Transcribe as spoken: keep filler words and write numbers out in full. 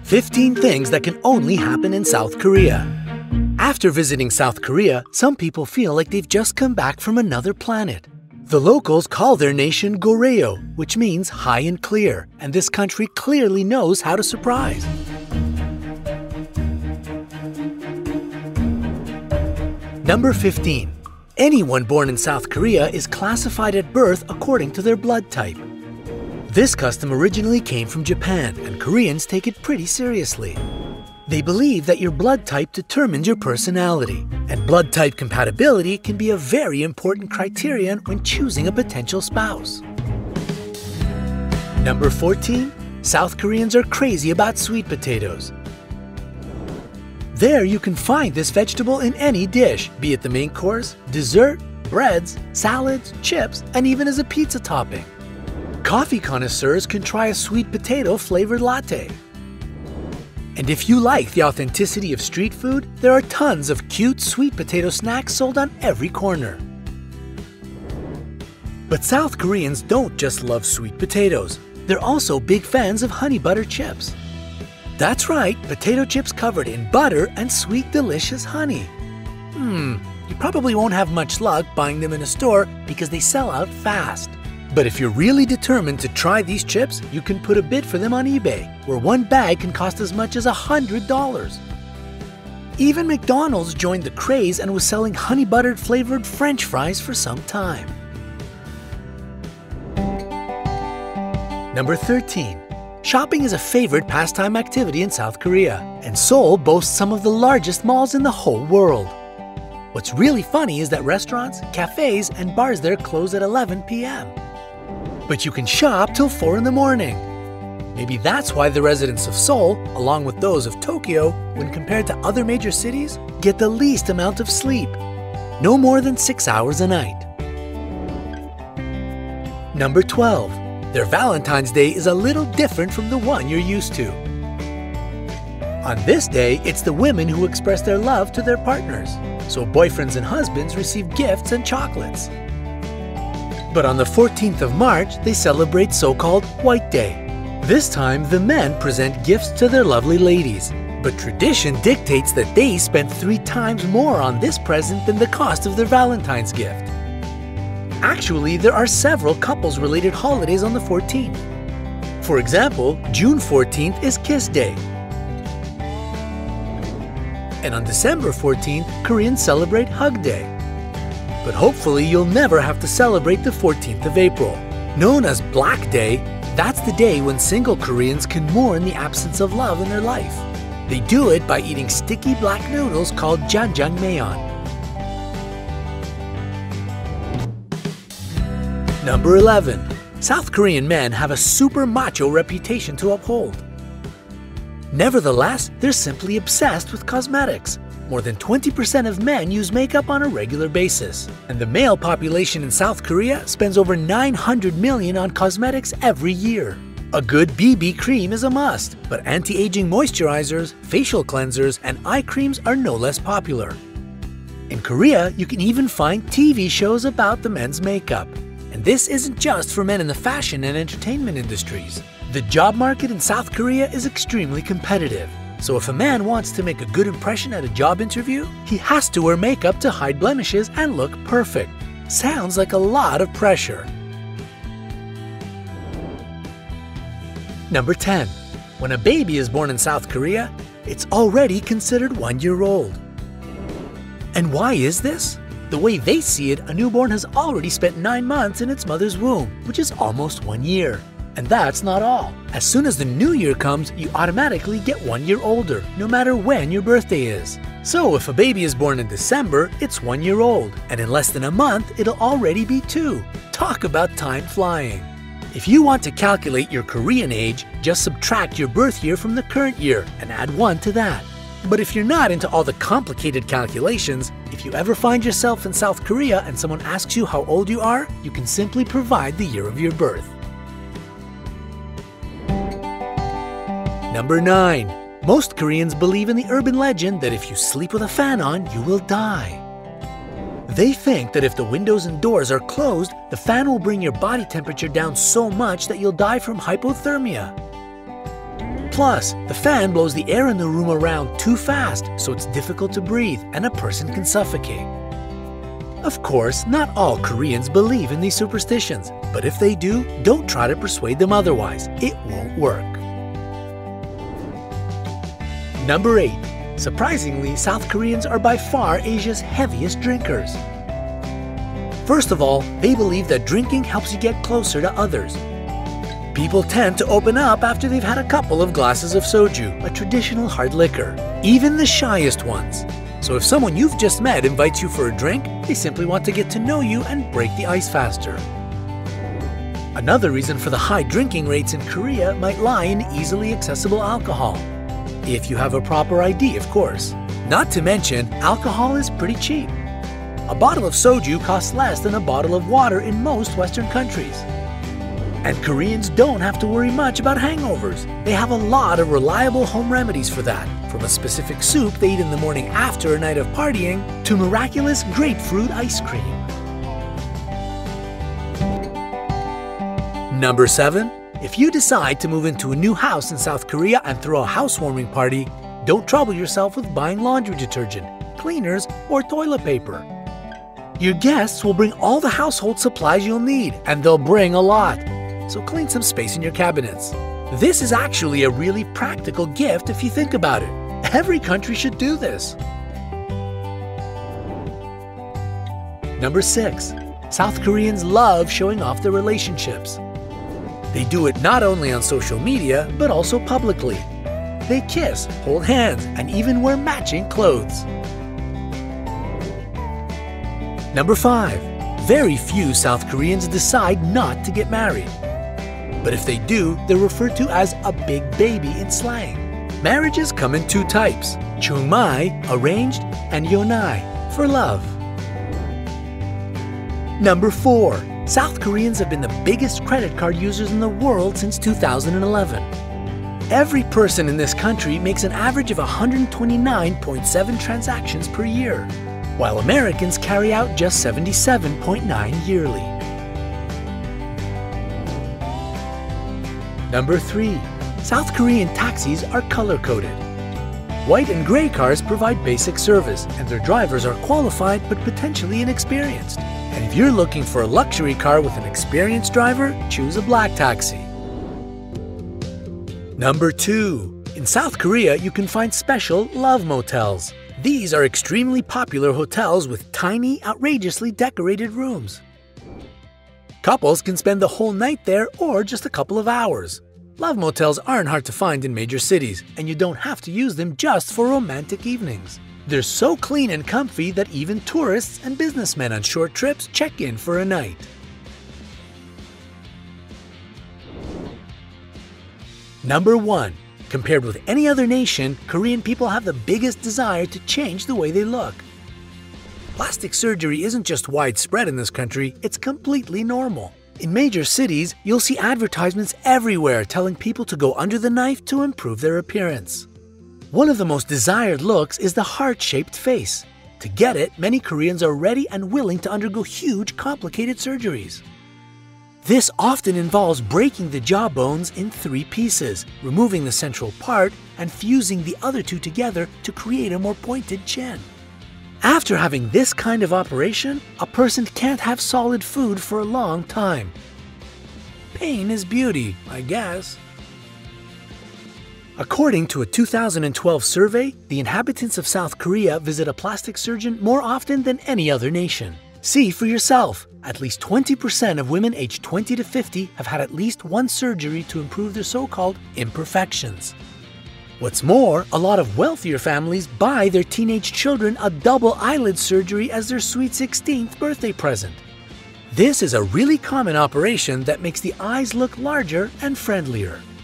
fifteen things that can only happen in South Korea. After visiting South Korea, some people feel like they've just come back from another planet. The locals call their nation Goryeo, which means high and clear, and this country clearly knows how to surprise. Number fifteen. Anyone born in South Korea is classified at birth according to their blood type. This custom originally came from Japan, and Koreans take it pretty seriously. They believe that your blood type determines your personality, and blood type compatibility can be a very important criterion when choosing a potential spouse. Number fourteen. South Koreans are crazy about sweet potatoes. There you can find this vegetable in any dish, be it the main course, dessert, breads, salads, chips, and even as a pizza topping. Coffee connoisseurs can try a sweet potato flavored latte. And if you like the authenticity of street food, there are tons of cute sweet potato snacks sold on every corner. But South Koreans don't just love sweet potatoes. They're also big fans of honey butter chips. That's right, potato chips covered in butter and sweet, delicious honey. Hmm, you probably won't have much luck buying them in a store because they sell out fast. But if you're really determined to try these chips, you can put a bid for them on eBay, where one bag can cost as much as one hundred dollars. Even McDonald's joined the craze and was selling honey buttered flavored French fries for some time. Number thirteen. Shopping is a favorite pastime activity in South Korea, and Seoul boasts some of the largest malls in the whole world. What's really funny is that restaurants, cafes, and bars there close at eleven p m But you can shop till four in the morning. Maybe that's why the residents of Seoul, along with those of Tokyo, when compared to other major cities, get the least amount of sleep. No more than six hours a night. Number twelve. Their Valentine's Day is a little different from the one you're used to. On this day, it's the women who express their love to their partners, so boyfriends and husbands receive gifts and chocolates. But on the fourteenth of March, they celebrate so-called White Day. This time, the men present gifts to their lovely ladies, but tradition dictates that they spend three times more on this present than the cost of their Valentine's gift. Actually, there are several couples-related holidays on the fourteenth. For example, June fourteenth is Kiss Day. And on December fourteenth, Koreans celebrate Hug Day. But hopefully you'll never have to celebrate the fourteenth of April. Known as Black Day, that's the day when single Koreans can mourn the absence of love in their life. They do it by eating sticky black noodles called jjajangmyeon. Number eleven. South Korean men have a super macho reputation to uphold. Nevertheless, they're simply obsessed with cosmetics. More than twenty percent of men use makeup on a regular basis, and the male population in South Korea spends over nine hundred million on cosmetics every year. A good B B cream is a must, but anti-aging moisturizers, facial cleansers, and eye creams are no less popular. In Korea, you can even find T V shows about the men's makeup. And this isn't just for men in the fashion and entertainment industries. The job market in South Korea is extremely competitive. So if a man wants to make a good impression at a job interview, he has to wear makeup to hide blemishes and look perfect. Sounds like a lot of pressure. Number ten. When a baby is born in South Korea, it's already considered one year old. And why is this? The way they see it, a newborn has already spent nine months in its mother's womb, which is almost one year. And that's not all. As soon as the new year comes, you automatically get one year older, no matter when your birthday is. So if a baby is born in December, it's one year old, and in less than a month, it'll already be two. Talk about time flying. If you want to calculate your Korean age, just subtract your birth year from the current year and add one to that. But if you're not into all the complicated calculations, if you ever find yourself in South Korea and someone asks you how old you are, you can simply provide the year of your birth. Number nine. Most Koreans believe in the urban legend that if you sleep with a fan on, you will die. They think that if the windows and doors are closed, the fan will bring your body temperature down so much that you'll die from hypothermia. Plus, the fan blows the air in the room around too fast, so it's difficult to breathe and a person can suffocate. Of course, not all Koreans believe in these superstitions, but if they do, don't try to persuade them otherwise. It won't work. Number eight. Surprisingly, South Koreans are by far Asia's heaviest drinkers. First of all, they believe that drinking helps you get closer to others. People tend to open up after they've had a couple of glasses of soju, a traditional hard liquor, even the shyest ones. So if someone you've just met invites you for a drink, they simply want to get to know you and break the ice faster. Another reason for the high drinking rates in Korea might lie in easily accessible alcohol. If you have a proper I D, of course. Not to mention, alcohol is pretty cheap. A bottle of soju costs less than a bottle of water in most Western countries. And Koreans don't have to worry much about hangovers. They have a lot of reliable home remedies for that, from a specific soup they eat in the morning after a night of partying to miraculous grapefruit ice cream. Number seven. If you decide to move into a new house in South Korea and throw a housewarming party, don't trouble yourself with buying laundry detergent, cleaners, or toilet paper. Your guests will bring all the household supplies you'll need, and they'll bring a lot. So clean some space in your cabinets. This is actually a really practical gift if you think about it. Every country should do this. Number six. South Koreans love showing off their relationships. They do it not only on social media, but also publicly. They kiss, hold hands, and even wear matching clothes. Number five. Very few South Koreans decide not to get married. But if they do, they're referred to as a big baby in slang. Marriages come in two types, chungmai, arranged, and yonai, for love. Number four. South Koreans have been the biggest credit card users in the world since two thousand eleven. Every person in this country makes an average of one hundred twenty-nine point seven transactions per year, while Americans carry out just seventy-seven point nine yearly. Number three. South Korean taxis are color-coded. White and gray cars provide basic service, and their drivers are qualified but potentially inexperienced. And if you're looking for a luxury car with an experienced driver, choose a black taxi. Number two. In South Korea, you can find special love motels. These are extremely popular hotels with tiny, outrageously decorated rooms. Couples can spend the whole night there or just a couple of hours. Love motels aren't hard to find in major cities, and you don't have to use them just for romantic evenings. They're so clean and comfy that even tourists and businessmen on short trips check in for a night. Number one. Compared with any other nation, Korean people have the biggest desire to change the way they look. Plastic surgery isn't just widespread in this country, it's completely normal. In major cities, you'll see advertisements everywhere telling people to go under the knife to improve their appearance. One of the most desired looks is the heart-shaped face. To get it, many Koreans are ready and willing to undergo huge, complicated surgeries. This often involves breaking the jaw bones in three pieces, removing the central part, and fusing the other two together to create a more pointed chin. After having this kind of operation, a person can't have solid food for a long time. Pain is beauty, I guess. According to a two thousand twelve survey, the inhabitants of South Korea visit a plastic surgeon more often than any other nation. See for yourself, at least twenty percent of women aged twenty to fifty have had at least one surgery to improve their so-called imperfections. What's more, a lot of wealthier families buy their teenage children a double eyelid surgery as their sweet sixteenth birthday present. This is a really common operation that makes the eyes look larger and friendlier.